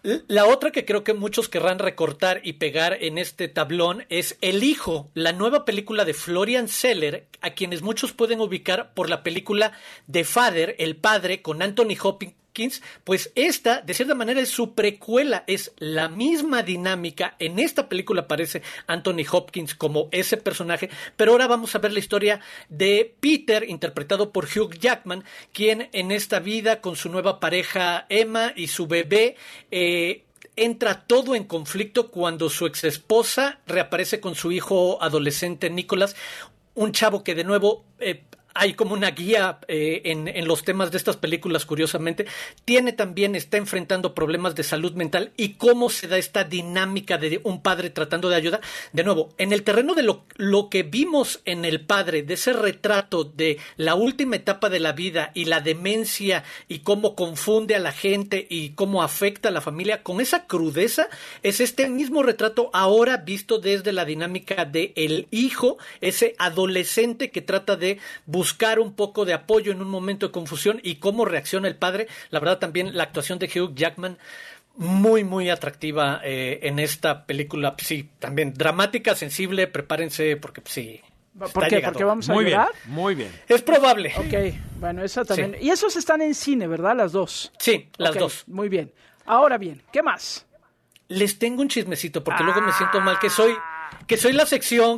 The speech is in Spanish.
La otra que creo que muchos querrán recortar y pegar en este tablón es El Hijo, la nueva película de Florian Zeller, a quienes muchos pueden ubicar por la película The Father, El Padre, con Anthony Hopkins. Pues esta, de cierta manera, es su precuela, es la misma dinámica. En esta película aparece Anthony Hopkins como ese personaje, pero ahora vamos a ver la historia de Peter, interpretado por Hugh Jackman, quien en esta vida, con su nueva pareja Emma y su bebé, entra todo en conflicto cuando su exesposa reaparece con su hijo adolescente Nicholas, un chavo que de nuevo... hay como una guía en los temas de estas películas, curiosamente. Está enfrentando problemas de salud mental y cómo se da esta dinámica de un padre tratando de ayudar. De nuevo, en el terreno de lo que vimos en El Padre, de ese retrato de la última etapa de la vida y la demencia y cómo confunde a la gente y cómo afecta a la familia, con esa crudeza, es este mismo retrato ahora visto desde la dinámica de el hijo, ese adolescente que trata de buscar un poco de apoyo en un momento de confusión y cómo reacciona el padre. La verdad, también la actuación de Hugh Jackman muy, muy atractiva en esta película. Sí, también dramática, sensible, prepárense porque sí. ¿Por qué? ¿Porque vamos a llorar? Muy bien. Es probable. Ok, bueno, esa también. Sí. Y esos están en cine, ¿verdad? Las dos. Sí, las Ok, dos. Muy bien. Ahora bien, ¿qué más? Les tengo un chismecito porque luego me siento mal que soy la sección